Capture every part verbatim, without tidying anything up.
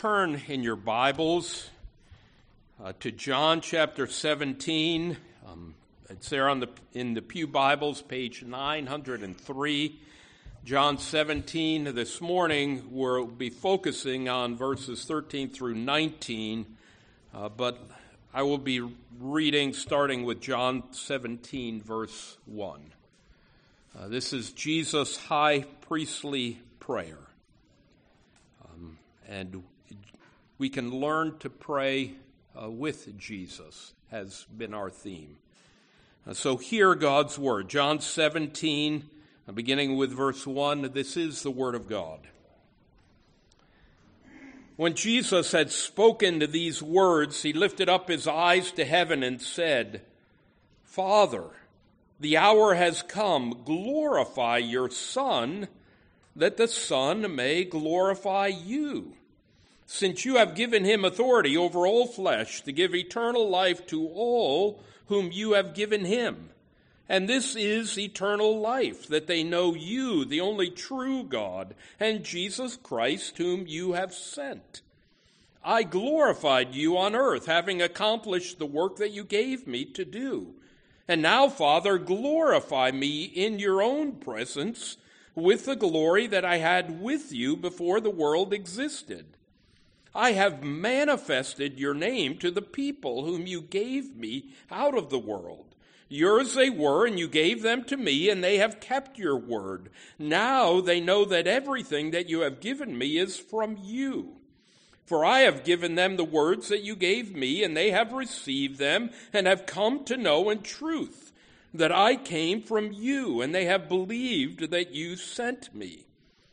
Turn in your Bibles uh, to John chapter seventeen. Um, it's there on the in the Pew Bibles, page nine hundred three. John seventeen. This morning we'll be focusing on verses thirteen through nineteen, uh, but I will be reading starting with John seventeen, verse one. Uh, this is Jesus' high priestly prayer. Um, and we can learn to pray uh, with Jesus, has been our theme. Uh, so hear God's word. John seventeen, uh, beginning with verse one, this is the word of God. When Jesus had spoken these words, he lifted up his eyes to heaven and said, Father, the hour has come. Glorify your Son, that the Son may glorify you, since you have given him authority over all flesh to give eternal life to all whom you have given him. And this is eternal life, that they know you, the only true God, and Jesus Christ, whom you have sent. I glorified you on earth, having accomplished the work that you gave me to do. And now, Father, glorify me in your own presence with the glory that I had with you before the world existed. I have manifested your name to the people whom you gave me out of the world. Yours they were, and you gave them to me, and they have kept your word. Now they know that everything that you have given me is from you. For I have given them the words that you gave me, and they have received them, and have come to know in truth that I came from you, and they have believed that you sent me.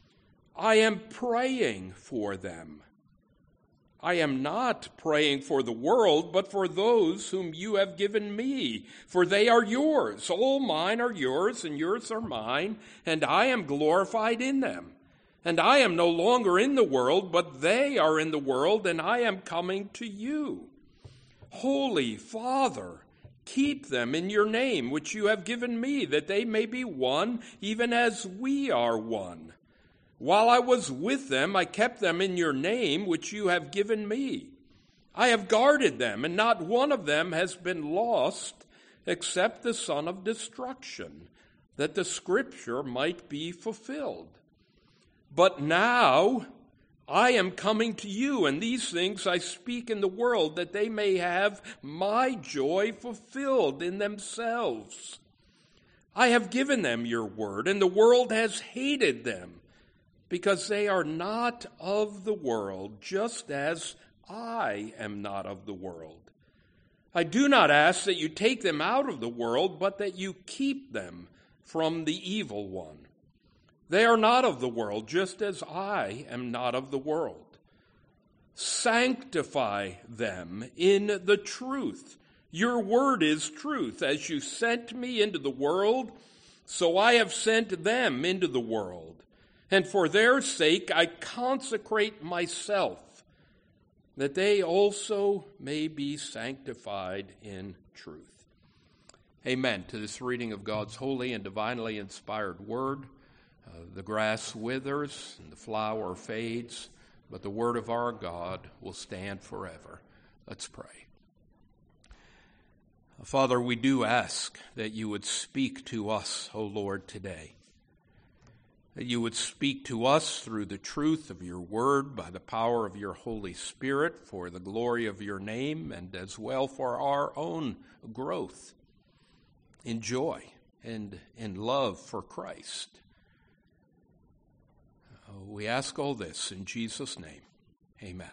I am praying for them. I am not praying for the world, but for those whom you have given me, for they are yours. All mine are yours, and yours are mine, and I am glorified in them. And I am no longer in the world, but they are in the world, and I am coming to you. Holy Father, keep them in your name, which you have given me, that they may be one, even as we are one. While I was with them, I kept them in your name, which you have given me. I have guarded them, and not one of them has been lost, except the son of destruction, that the scripture might be fulfilled. But now I am coming to you, and these things I speak in the world, that they may have my joy fulfilled in themselves. I have given them your word, and the world has hated them, because they are not of the world, just as I am not of the world. I do not ask that you take them out of the world, but that you keep them from the evil one. They are not of the world, just as I am not of the world. Sanctify them in the truth. Your word is truth. As you sent me into the world, so I have sent them into the world. And for their sake I consecrate myself, that they also may be sanctified in truth. Amen to this reading of God's holy and divinely inspired word. Uh, the grass withers and the flower fades, but the word of our God will stand forever. Let's pray. Father, we do ask that you would speak to us, O Lord, today. That you would speak to us through the truth of your word by the power of your Holy Spirit for the glory of your name and as well for our own growth in joy and in love for Christ. We ask all this in Jesus' name. Amen.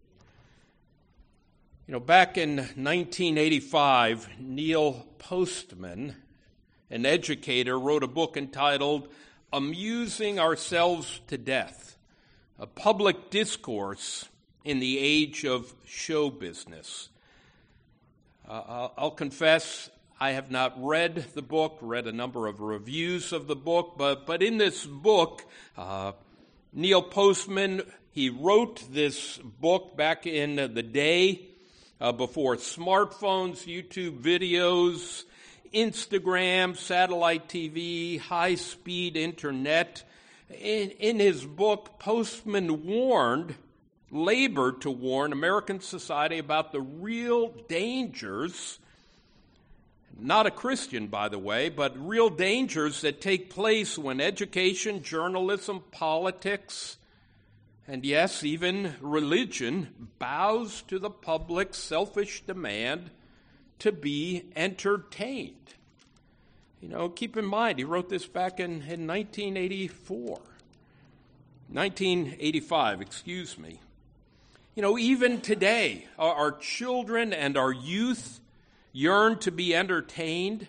You know, back in nineteen eighty-five, Neil Postman, an educator, wrote a book entitled Amusing Ourselves to Death, a public discourse in the age of show business. Uh, I'll confess, I have not read the book, read a number of reviews of the book, but, but in this book, uh, Neil Postman, he wrote this book back in the day uh, before smartphones, YouTube videos, Instagram, satellite T V, high-speed internet. In, in his book, Postman warned labored to warn American society about the real dangers, not a Christian, by the way, but real dangers that take place when education, journalism, politics, and yes, even religion bows to the public's selfish demand to be entertained. You know, keep in mind, he wrote this back in, in nineteen eighty-four. nineteen eighty-five, excuse me. You know, even today, our, our children and our youth yearn to be entertained,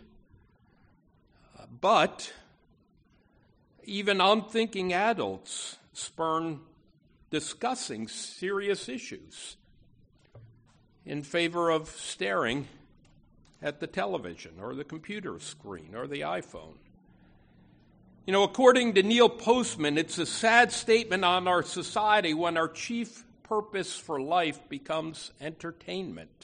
but even unthinking adults spurn discussing serious issues in favor of staring at the television or the computer screen or the iPhone. You know, according to Neil Postman, it's a sad statement on our society when our chief purpose for life becomes entertainment.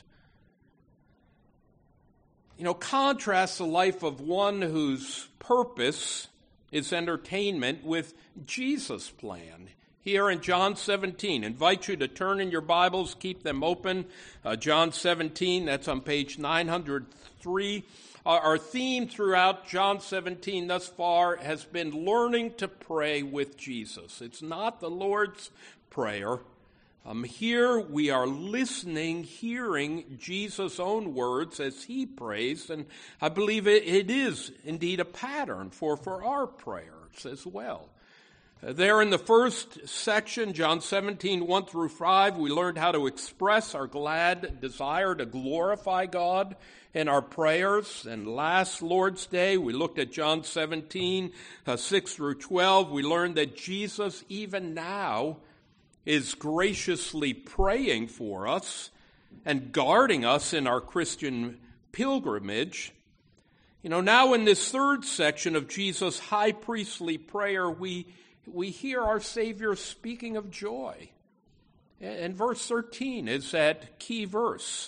You know, contrast the life of one whose purpose is entertainment with Jesus' plan. Here in John seventeen, invite you to turn in your Bibles, keep them open. Uh, John seventeen, that's on page nine hundred three. Our, our theme throughout John seventeen thus far has been learning to pray with Jesus. It's not the Lord's Prayer. Um, here we are listening, hearing Jesus' own words as he prays, and I believe it, it is indeed a pattern for, for our prayers as well. Uh, there in the first section, John seventeen, one through five, we learned how to express our glad desire to glorify God in our prayers. And last Lord's Day, we looked at John seventeen, uh, six through twelve. We learned that Jesus, even now, is graciously praying for us and guarding us in our Christian pilgrimage. You know, now in this third section of Jesus' high priestly prayer, we we hear our Savior speaking of joy. And verse thirteen is that key verse.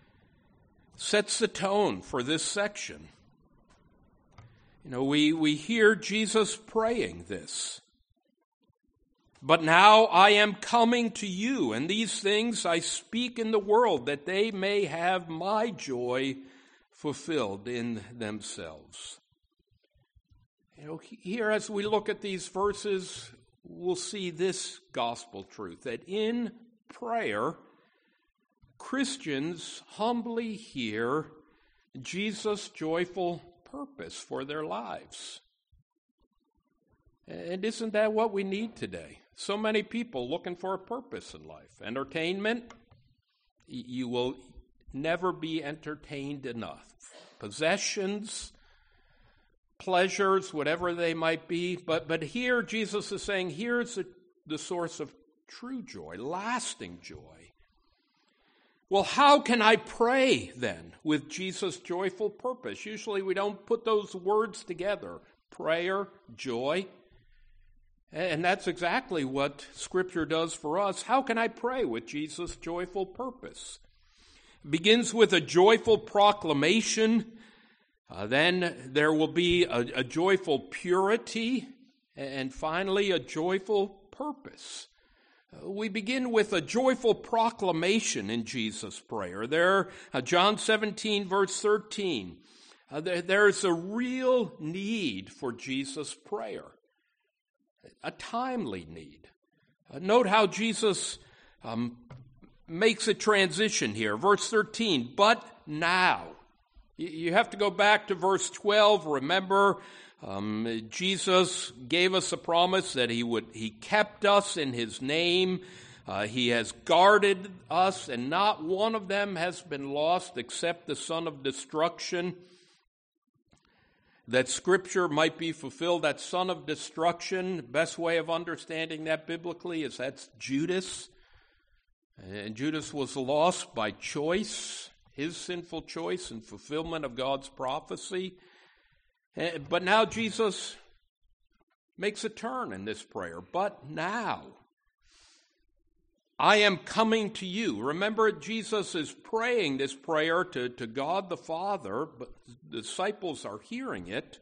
Sets the tone for this section. You know, we, we hear Jesus praying this. But now I am coming to you, and these things I speak in the world, that they may have my joy fulfilled in themselves. You know, here as we look at these verses, we'll see this gospel truth, that in prayer, Christians humbly hear Jesus' joyful purpose for their lives. And isn't that what we need today? So many people looking for a purpose in life. Entertainment, you will never be entertained enough. Possessions, pleasures, whatever they might be. But, but here Jesus is saying, here's the, the source of true joy, lasting joy. Well, how can I pray then with Jesus' joyful purpose? Usually we don't put those words together. Prayer, joy. And that's exactly what Scripture does for us. How can I pray with Jesus' joyful purpose? It begins with a joyful proclamation. Uh, then there will be a, a joyful purity. And finally, a joyful purpose. Uh, we begin with a joyful proclamation in Jesus' prayer. There, uh, John seventeen, verse thirteen. Uh, there, there's a real need for Jesus' prayer. A timely need. Uh, note how Jesus um, makes a transition here. Verse thirteen, but now. You, you have to go back to verse twelve. Remember, um, Jesus gave us a promise that he would. He kept us in his name. Uh, he has guarded us, and not one of them has been lost except the son of destruction. That Scripture might be fulfilled, that son of destruction, best way of understanding that biblically is that's Judas. And Judas was lost by choice, his sinful choice in fulfillment of God's prophecy. But now Jesus makes a turn in this prayer. But now, I am coming to you. Remember, Jesus is praying this prayer to, to God the Father, but the disciples are hearing it.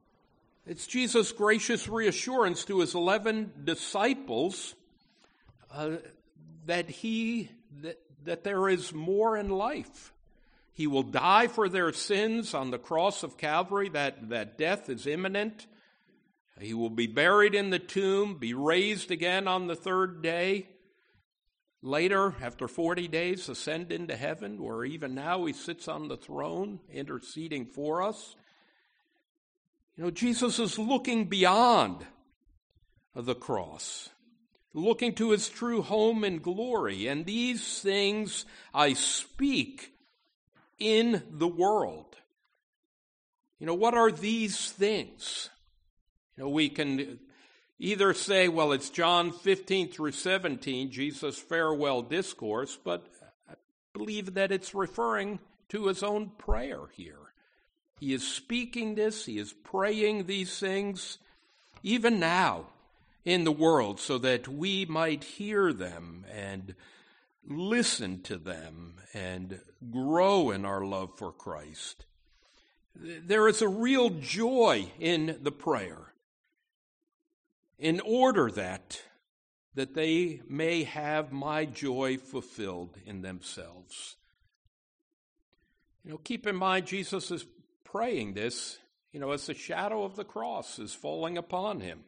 It's Jesus' gracious reassurance to his eleven disciples uh, that he that, that there is more in life. He will die for their sins on the cross of Calvary, that, that death is imminent. He will be buried in the tomb, be raised again on the third day. Later, after forty days, ascend into heaven, where even now he sits on the throne, interceding for us. You know, Jesus is looking beyond the cross, looking to his true home in glory. And these things I speak in the world. You know, what are these things? You know, we can either say, well, it's John fifteen through seventeen, Jesus' farewell discourse, but I believe that it's referring to his own prayer here. He is speaking this, he is praying these things, even now in the world, so that we might hear them and listen to them and grow in our love for Christ. There is a real joy in the prayer, in order that, that they may have my joy fulfilled in themselves. You know, keep in mind, Jesus is praying this, you know, as the shadow of the cross is falling upon him.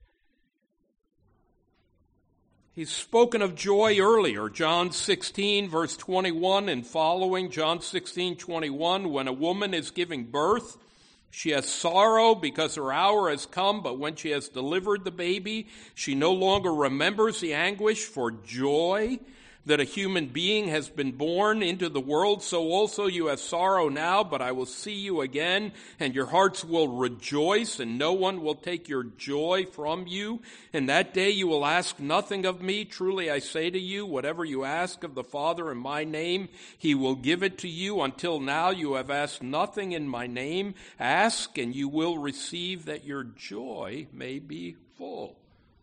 He's spoken of joy earlier, John sixteen, verse twenty-one and following, John sixteen, twenty-one, when a woman is giving birth, she has sorrow because her hour has come, but when she has delivered the baby, she no longer remembers the anguish for joy that a human being has been born into the world. So also you have sorrow now, but I will see you again, and your hearts will rejoice, and no one will take your joy from you. And that day you will ask nothing of me. Truly I say to you, whatever you ask of the Father in my name, he will give it to you. Until now you have asked nothing in my name. Ask, and you will receive, that your joy may be full.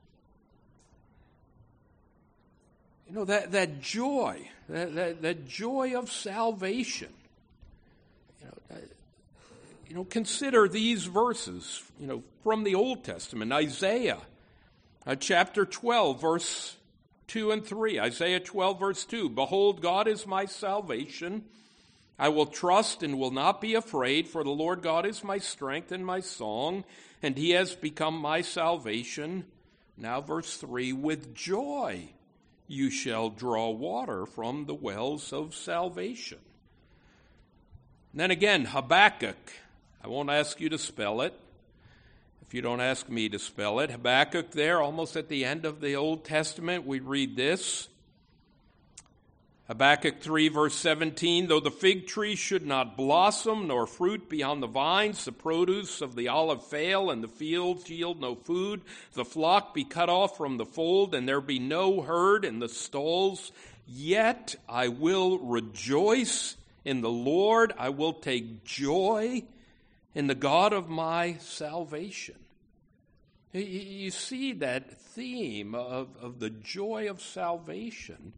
You know, that, that joy, that, that, that joy of salvation. You know, that, you know, consider these verses, you know, from the Old Testament. Isaiah uh, chapter twelve, verse two and three. Isaiah twelve, verse two. Behold, God is my salvation. I will trust and will not be afraid, for the Lord God is my strength and my song, and he has become my salvation. Now verse three, with joy you shall draw water from the wells of salvation. And then again, Habakkuk. I won't ask you to spell it, if you don't ask me to spell it. Habakkuk there, almost at the end of the Old Testament, we read this. Habakkuk three, verse seventeen, though the fig tree should not blossom, nor fruit be on the vines, the produce of the olive fail, and the fields yield no food, the flock be cut off from the fold, and there be no herd in the stalls, yet I will rejoice in the Lord, I will take joy in the God of my salvation. You see that theme of, of the joy of salvation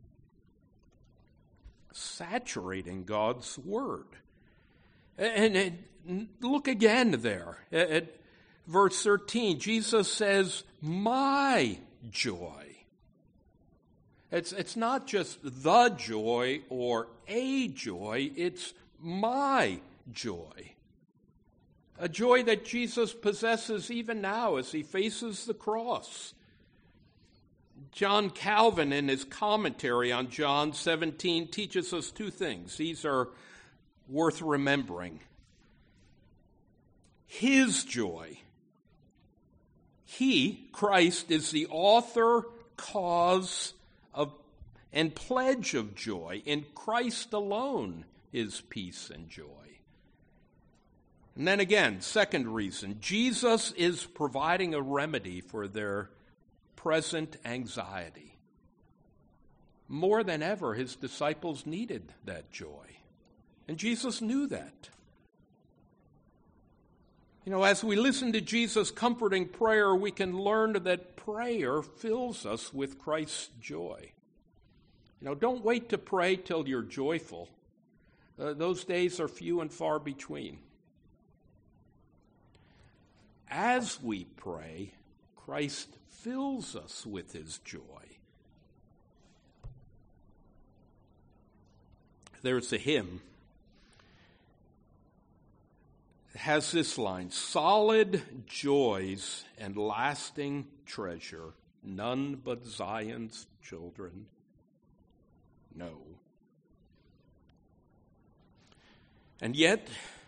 saturating God's word. And, and look again there at, at verse thirteen. Jesus says, my joy. It's, it's not just the joy or a joy, it's my joy. A joy that Jesus possesses even now as he faces the cross. John Calvin, in his commentary on John seventeen, teaches us two things. These are worth remembering. His joy. He, Christ, is the author, cause of, and pledge of joy. In Christ alone is peace and joy. And then again, second reason, Jesus is providing a remedy for their present anxiety. More than ever, his disciples needed that joy. And Jesus knew that. You know, as we listen to Jesus' comforting prayer, we can learn that prayer fills us with Christ's joy. You know, don't wait to pray till you're joyful. Uh, those days are few and far between. As we pray, Christ fills us with his joy. there's a hymn. It has this line, solid joys and lasting treasure, none but Zion's children know. And yet,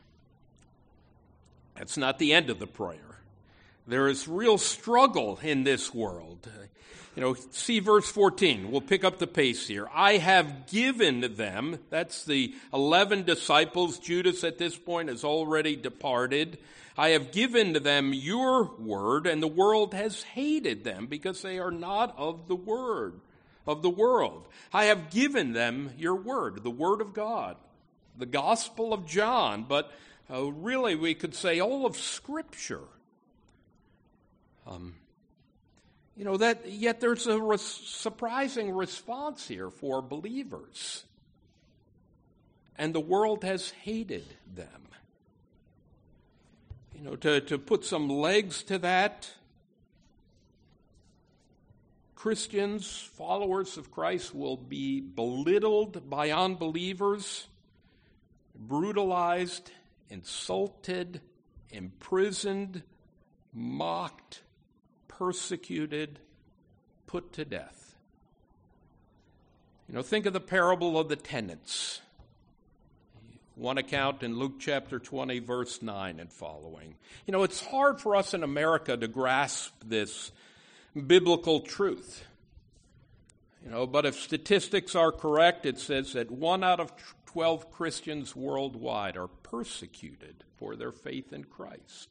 that's not the end of the prayer. There is real struggle in this world. You know, see verse fourteen. We'll pick up the pace here. I have given them, that's the eleven disciples. Judas at this point has already departed. I have given them your word, and the world has hated them because they are not of the word, of the world. I have given them your word, the word of God, the gospel of John, but uh, really we could say all of Scripture. Um, you know, that yet there's a res- surprising response here for believers. And the world has hated them. You know, to, to put some legs to that, Christians, followers of Christ, will be belittled by unbelievers, brutalized, insulted, imprisoned, mocked, persecuted, put to death. You know, think of the parable of the tenants. One account in Luke chapter twenty, verse nine and following. You know, it's hard for us in America to grasp this biblical truth. You know, but if statistics are correct, it says that one out of twelve Christians worldwide are persecuted for their faith in Christ.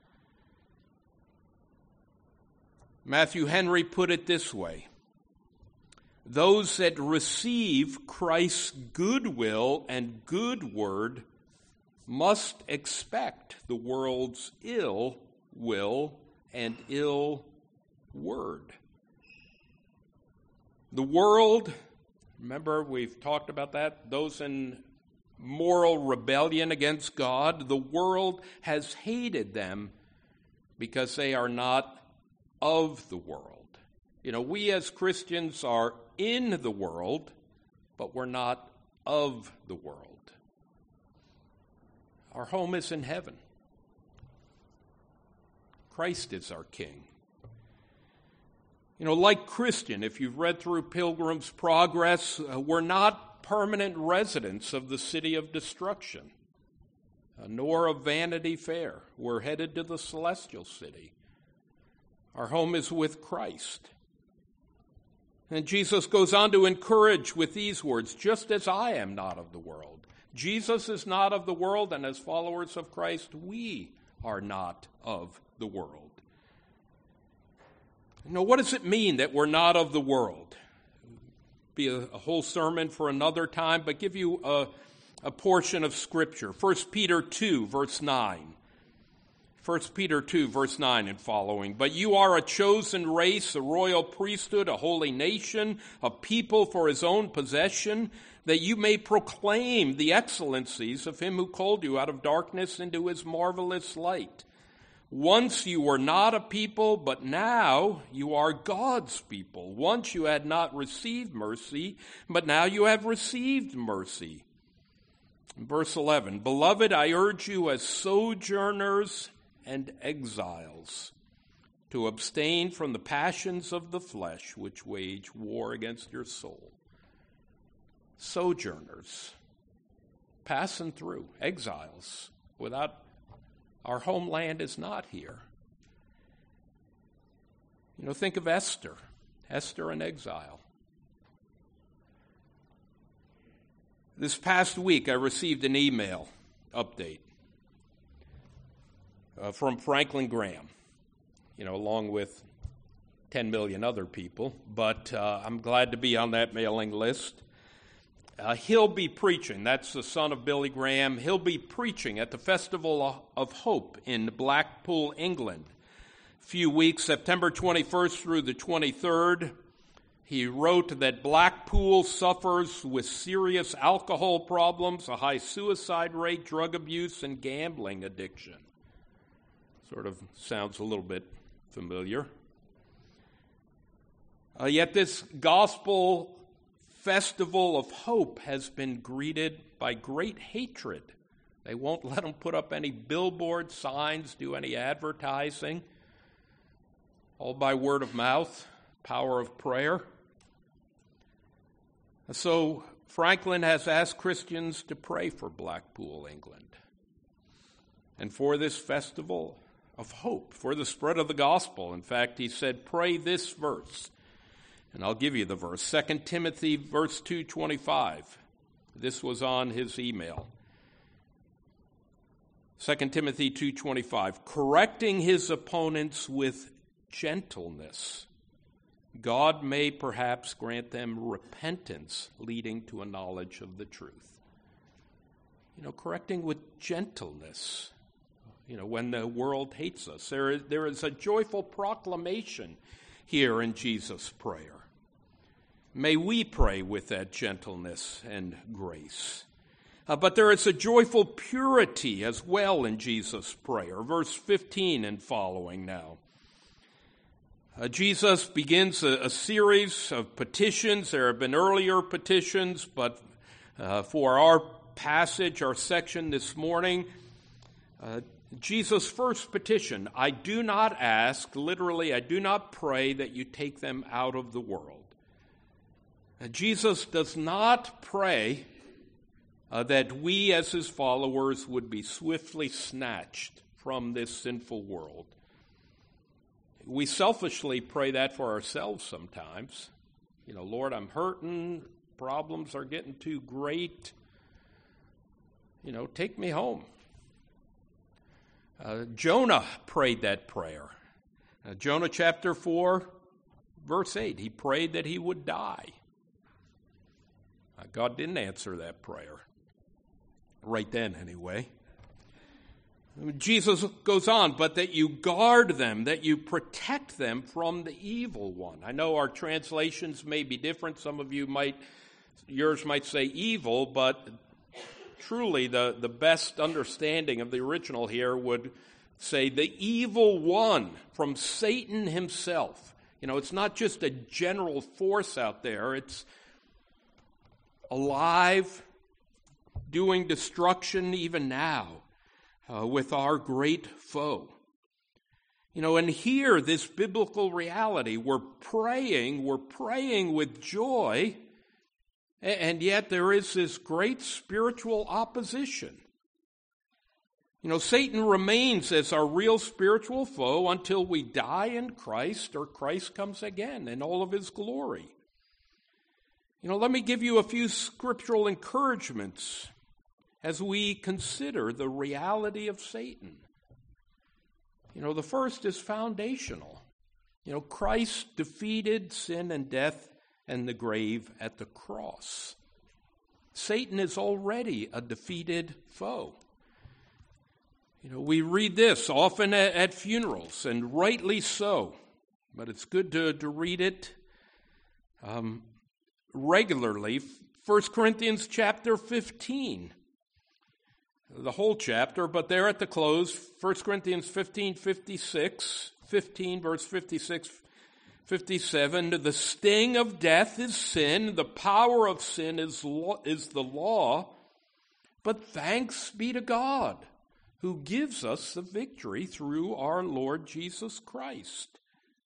Matthew Henry put it this way: those that receive Christ's goodwill and good word must expect the world's ill will and ill word. The world, remember we've talked about that, those in moral rebellion against God, the world has hated them because they are not of the world. You know, we as Christians are in the world, but we're not of the world. Our home is in heaven. Christ is our King. You know, like Christian, if you've read through Pilgrim's Progress, uh, we're not permanent residents of the city of destruction, uh, nor of Vanity Fair. We're headed to the celestial city. Our home is with Christ. And Jesus goes on to encourage with these words, just as I am not of the world. Jesus is not of the world, and as followers of Christ, we are not of the world. Now, what does it mean that we're not of the world? Be a, a whole sermon for another time, but give you a, a portion of Scripture. First Peter two, verse nine. First Peter two, verse nine and following. But you are a chosen race, a royal priesthood, a holy nation, a people for his own possession, that you may proclaim the excellencies of him who called you out of darkness into his marvelous light. Once you were not a people, but now you are God's people. Once you had not received mercy, but now you have received mercy. Verse eleven, Beloved, I urge you as sojourners and exiles to abstain from the passions of the flesh which wage war against your soul. Sojourners, passing through, exiles, without our homeland is not here. You know, think of Esther, Esther in exile. This past week I received an email update Uh, from Franklin Graham, you know, along with ten million other people, but uh, I'm glad to be on that mailing list. Uh, he'll be preaching, that's the son of Billy Graham, he'll be preaching at the Festival of Hope in Blackpool, England. A few weeks, September twenty-first through the twenty-third, he wrote that Blackpool suffers with serious alcohol problems, a high suicide rate, drug abuse, and gambling addiction. Sort of sounds a little bit familiar. Uh, yet this gospel festival of hope has been greeted by great hatred. They won't let them put up any billboard signs, do any advertising, all by word of mouth, power of prayer. And so Franklin has asked Christians to pray for Blackpool, England, and for this festival of hope, for the spread of the gospel. In fact, he said, pray this verse, and I'll give you the verse, Second Timothy verse two twenty-five. This was on his email. Second Timothy two twenty-five, correcting his opponents with gentleness, God may perhaps grant them repentance leading to a knowledge of the truth. You know, correcting with gentleness, you know, when the world hates us. There is, there is a joyful proclamation here in Jesus' prayer. May we pray with that gentleness and grace. Uh, but there is a joyful purity as well in Jesus' prayer. Verse fifteen and following now. Uh, Jesus begins a, a series of petitions. There have been earlier petitions, but uh, for our passage, our section this morning, uh, Jesus' first petition, I do not ask, literally, I do not pray that you take them out of the world. Uh, Jesus does not pray uh, that we as his followers would be swiftly snatched from this sinful world. We selfishly pray that for ourselves sometimes. You know, Lord, I'm hurting, problems are getting too great. You know, take me home. Uh, Jonah prayed that prayer. Uh, Jonah chapter four, verse eight, he prayed that he would die. Uh, God didn't answer that prayer. Right then, anyway. Jesus goes on, but that you guard them, that you protect them from the evil one. I know our translations may be different. Some of you might, yours might say evil, but truly the, the best understanding of the original here would say the evil one from Satan himself. You know, it's not just a general force out there. It's alive, doing destruction even now. Uh, with our great foe. You know, and here, this biblical reality, we're praying, we're praying with joy, and yet there is this great spiritual opposition. You know, Satan remains as our real spiritual foe until we die in Christ or Christ comes again in all of his glory. You know, let me give you a few scriptural encouragements as we consider the reality of Satan. You know, the first is foundational. You know, Christ defeated sin and death and the grave at the cross. Satan is already a defeated foe. You know, we read this often at, at funerals, and rightly so, but it's good to, to read it um, regularly. First Corinthians chapter fifteen. The whole chapter, but there at the close, First Corinthians fifteen, fifty-six, fifteen, verse fifty-six, fifty-seven, the sting of death is sin, the power of sin is, law, is the law, but thanks be to God, who gives us the victory through our Lord Jesus Christ.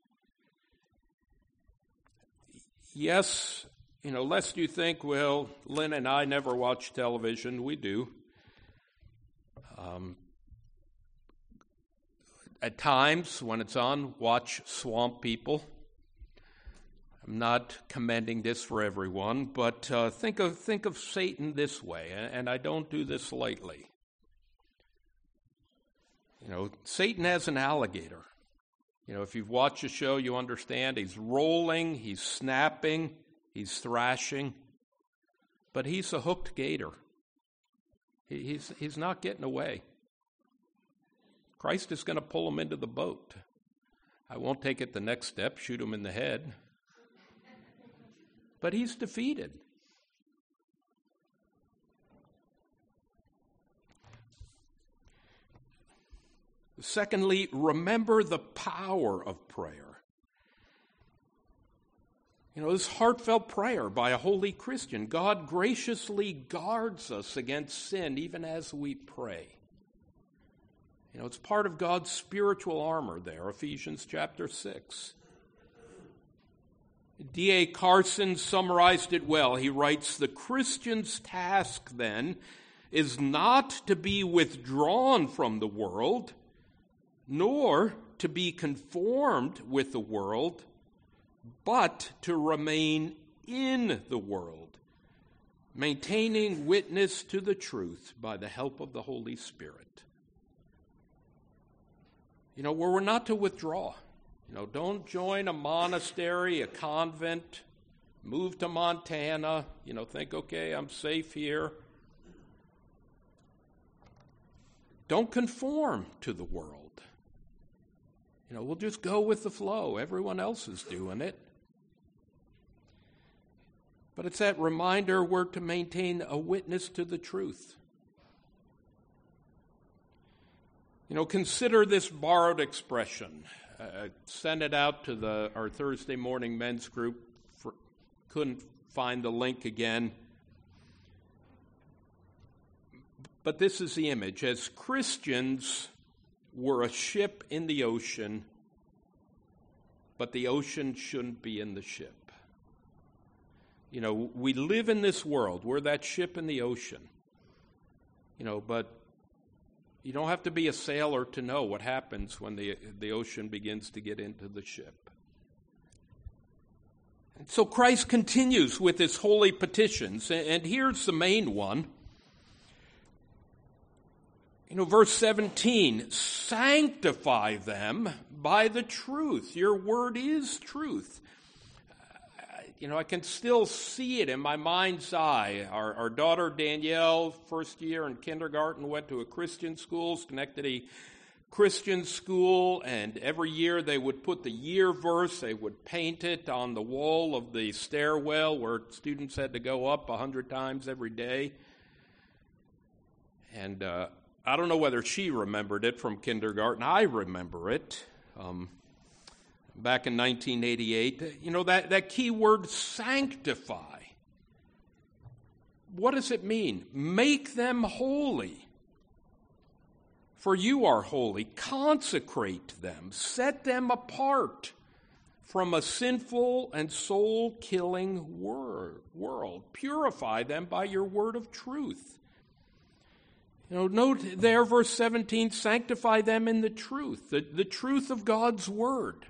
Yes, you know, lest you think, well, Lynn and I never watch television. We do. Um, at times, when it's on, watch Swamp People. I'm not commending this for everyone, but uh, think of think of Satan this way, and I don't do this lightly. You know, Satan has an alligator. You know, if you've watched the show, you understand he's rolling, he's snapping, he's thrashing, but he's a hooked gator. He's, he's not getting away. Christ is going to pull him into the boat. I won't take it the next step, shoot him in the head. But he's defeated. Secondly, remember the power of prayer. You know, this heartfelt prayer by a holy Christian, God graciously guards us against sin even as we pray. You know, it's part of God's spiritual armor there, Ephesians chapter six. D A Carson summarized it well. He writes, "The Christian's task, then, is not to be withdrawn from the world, nor to be conformed with the world, but to remain in the world, maintaining witness to the truth by the help of the Holy Spirit." You know, where we're not to withdraw. You know, don't join a monastery, a convent, move to Montana, you know, think, okay, I'm safe here. Don't conform to the world. You know, we'll just go with the flow. Everyone else is doing it. But it's that reminder we're to maintain a witness to the truth. You know, consider this borrowed expression. Uh, sent it out to the our Thursday morning men's group. For, couldn't find the link again. But this is the image. As Christians, we're a ship in the ocean, but the ocean shouldn't be in the ship. You know, we live in this world. We're that ship in the ocean. You know, but you don't have to be a sailor to know what happens when the, the ocean begins to get into the ship. And so Christ continues with his holy petitions, and here's the main one. You know, verse seventeen, sanctify them by the truth. Your word is truth. You know, I can still see it in my mind's eye. Our, our daughter Danielle, first year in kindergarten, went to a Christian school, Schenectady Christian school, and every year they would put the year verse, they would paint it on the wall of the stairwell where students had to go up a hundred times every day. And uh, I don't know whether she remembered it from kindergarten. I remember it. Um, back in nineteen eighty-eight, you know, that, that key word, sanctify. What does it mean? Make them holy. For you are holy. Consecrate them. Set them apart from a sinful and soul-killing wor- world. Purify them by your word of truth. You know, note there, verse seventeen, sanctify them in the truth, the, the truth of God's word.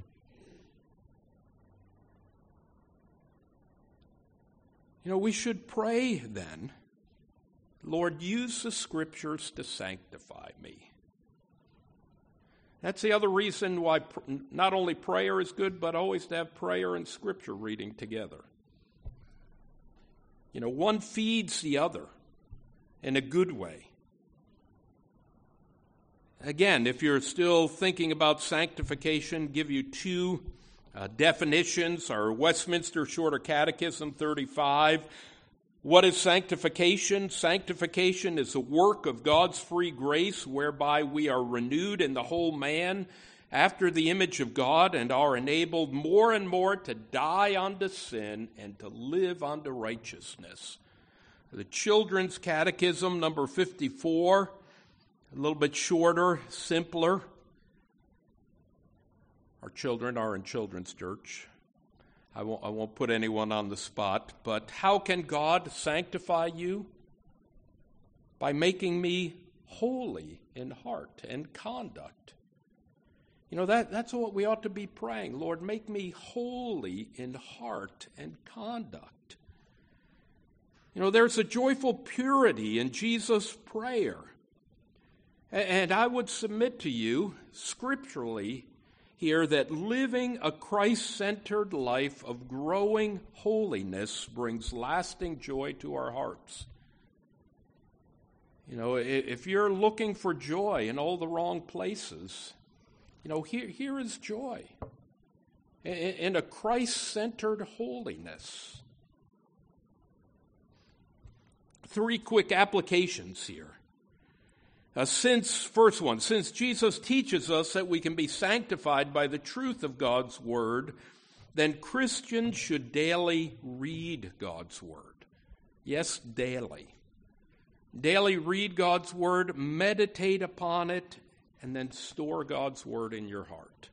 You know, we should pray then, Lord, use the scriptures to sanctify me. That's the other reason why pr- not only prayer is good, but always to have prayer and scripture reading together. You know, one feeds the other in a good way. Again, if you're still thinking about sanctification, give you two uh, definitions. Our Westminster Shorter Catechism thirty-five. What is sanctification? Sanctification is a work of God's free grace whereby we are renewed in the whole man after the image of God and are enabled more and more to die unto sin and to live unto righteousness. The Children's Catechism, number fifty-four, a little bit shorter, simpler. Our children are in children's church. I won't, I won't put anyone on the spot, but how can God sanctify you? By making me holy in heart and conduct. You know, that, that's what we ought to be praying. Lord, make me holy in heart and conduct. You know, there's a joyful purity in Jesus' prayer. And I would submit to you, scripturally, here that living a Christ-centered life of growing holiness brings lasting joy to our hearts. You know, if you're looking for joy in all the wrong places, you know, here, here is joy in a Christ-centered holiness. Three quick applications here. Uh, since, first one, since Jesus teaches us that we can be sanctified by the truth of God's word, then Christians should daily read God's word. Yes, daily. Daily read God's word, meditate upon it, and then store God's word in your heart.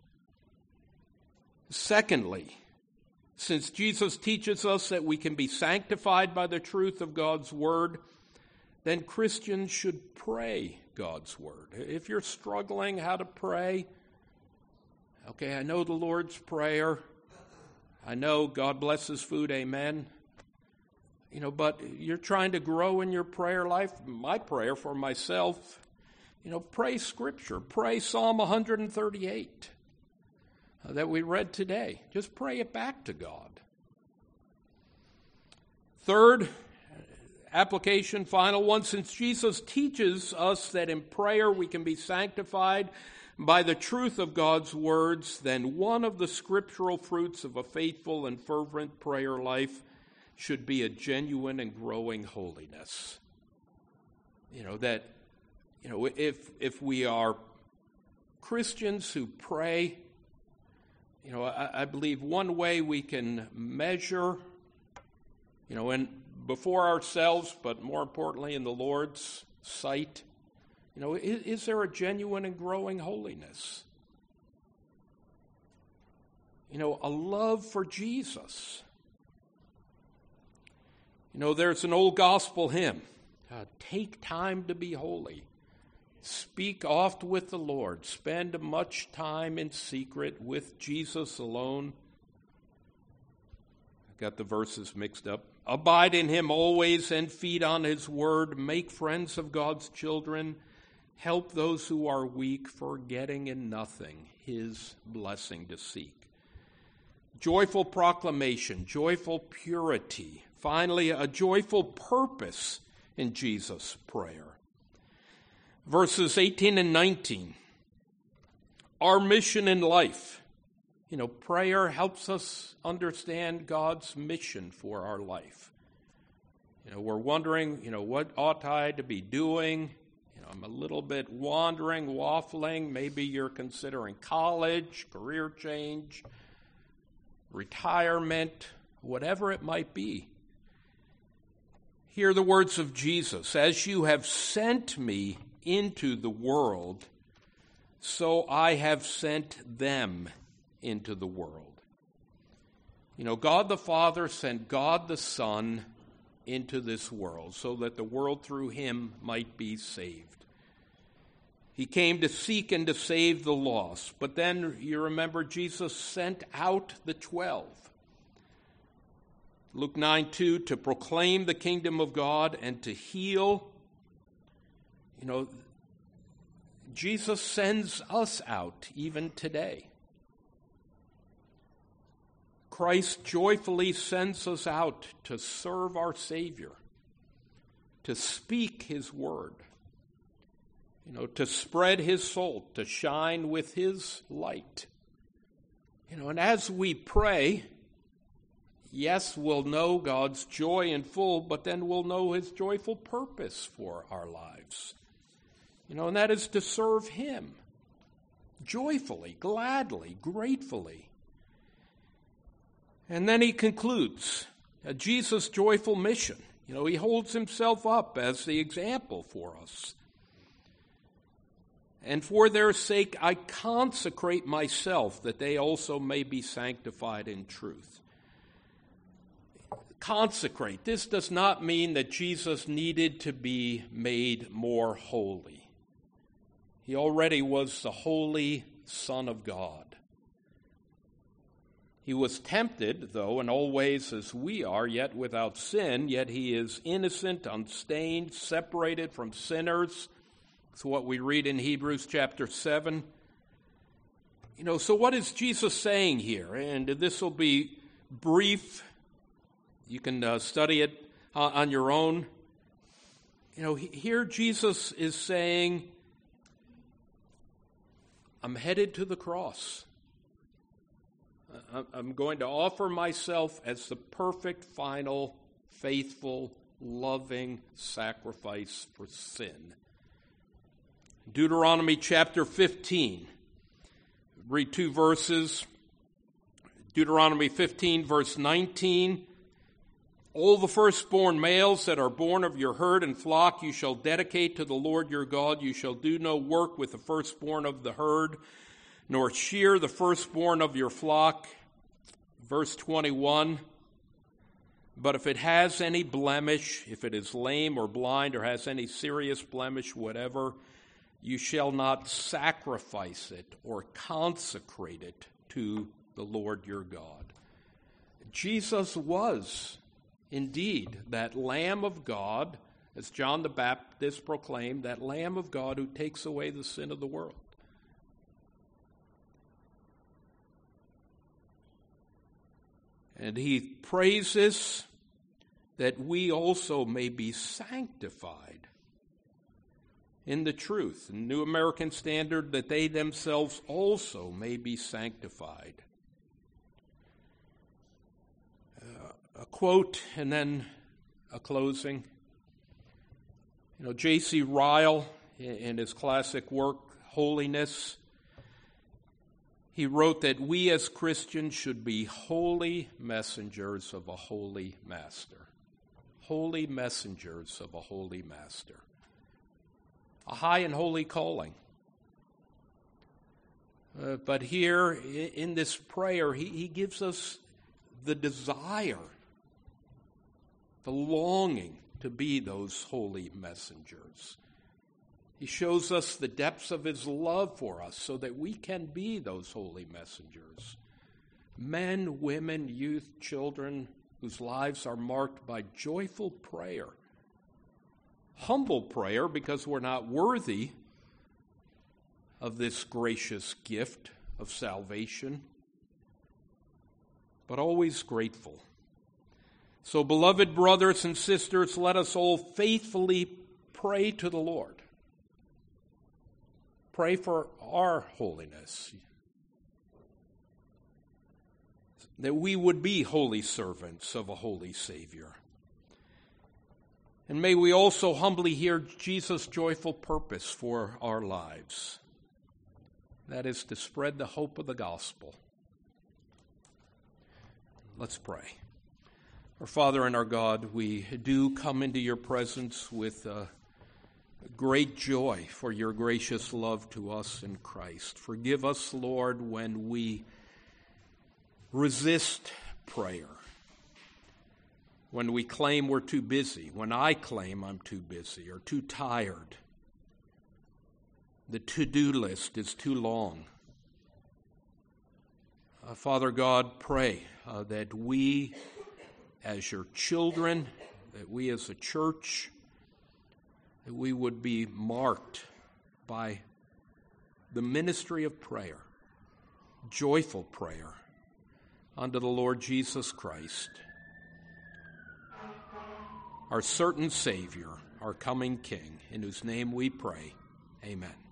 Secondly, since Jesus teaches us that we can be sanctified by the truth of God's word, then Christians should pray God's word. If you're struggling how to pray, okay, I know the Lord's Prayer. I know God blesses food, amen. You know, but you're trying to grow in your prayer life. My prayer for myself, you know, pray Scripture. Pray Psalm one thirty-eight uh, that we read today. Just pray it back to God. Third, application, final one, since Jesus teaches us that in prayer we can be sanctified by the truth of God's words, then one of the scriptural fruits of a faithful and fervent prayer life should be a genuine and growing holiness. You know, that, you know, if if we are Christians who pray, you know, I, I believe one way we can measure, you know, and before ourselves, but more importantly in the Lord's sight, you know, is, is there a genuine and growing holiness? You know, a love for Jesus. You know, there's an old gospel hymn, uh, take time to be holy. Speak oft with the Lord. Spend much time in secret with Jesus alone. I got the verses mixed up. Abide in him always and feed on his word. Make friends of God's children. Help those who are weak, forgetting in nothing his blessing to seek. Joyful proclamation, joyful purity. Finally, a joyful purpose in Jesus' prayer. Verses eighteen and nineteen. Our mission in life. You know, prayer helps us understand God's mission for our life. You know, we're wondering, you know, what ought I to be doing? You know, I'm a little bit wandering, waffling. Maybe you're considering college, career change, retirement, whatever it might be. Hear the words of Jesus. As you have sent me into the world, so I have sent them into the world. You know, God the Father sent God the Son into this world so that the world through him might be saved. He came to seek and to save the lost. But then, you remember, Jesus sent out the twelve. Luke nine two, to proclaim the kingdom of God and to heal. You know, Jesus sends us out even today. Christ joyfully sends us out to serve our Savior, to speak his word, you know, to spread his salt, to shine with his light. You know, and as we pray, yes, we'll know God's joy in full, but then we'll know his joyful purpose for our lives. You know, and that is to serve him joyfully, gladly, gratefully. And then he concludes uh, Jesus' joyful mission. You know, he holds himself up as the example for us. And for their sake I consecrate myself, that they also may be sanctified in truth. Consecrate. This does not mean that Jesus needed to be made more holy. He already was the holy Son of God. He was tempted, though, in all ways as we are, yet without sin, yet he is innocent, unstained, separated from sinners. That's what we read in Hebrews chapter seven. You know, so what is Jesus saying here? And this will be brief. You can uh, study it uh, on your own. You know, here Jesus is saying, I'm headed to the cross. I'm going to offer myself as the perfect, final, faithful, loving sacrifice for sin. Deuteronomy chapter fifteen. Read two verses. Deuteronomy fifteen, verse nineteen, all the firstborn males that are born of your herd and flock you shall dedicate to the Lord your God. You shall do no work with the firstborn of the herd, nor shear the firstborn of your flock. Verse twenty-one, but if it has any blemish, if it is lame or blind or has any serious blemish, whatever, you shall not sacrifice it or consecrate it to the Lord your God. Jesus was indeed that Lamb of God, as John the Baptist proclaimed, that Lamb of God who takes away the sin of the world. And he praises that we also may be sanctified in the truth. In New American Standard, that they themselves also may be sanctified. Uh, a quote and then a closing. You know, J C Ryle, in his classic work, Holiness, he wrote that we as Christians should be holy messengers of a holy master. Holy messengers of a holy master. A high and holy calling. Uh, but here in this prayer, he, he gives us the desire, the longing to be those holy messengers. He shows us the depths of his love for us so that we can be those holy messengers. Men, women, youth, children whose lives are marked by joyful prayer. Humble prayer because we're not worthy of this gracious gift of salvation, but always grateful. So, beloved brothers and sisters, let us all faithfully pray to the Lord. Pray for our holiness, that we would be holy servants of a holy Savior. And may we also humbly hear Jesus' joyful purpose for our lives. That is to spread the hope of the gospel. Let's pray. Our Father and our God, we do come into your presence with uh, great joy for your gracious love to us in Christ. Forgive us, Lord, when we resist prayer, when we claim we're too busy, when I claim I'm too busy or too tired. The to-do list is too long. Uh, Father God, pray uh, that we as your children, that we as a church, that we would be marked by the ministry of prayer, joyful prayer unto the Lord Jesus Christ, our certain Savior, our coming King, in whose name we pray. Amen.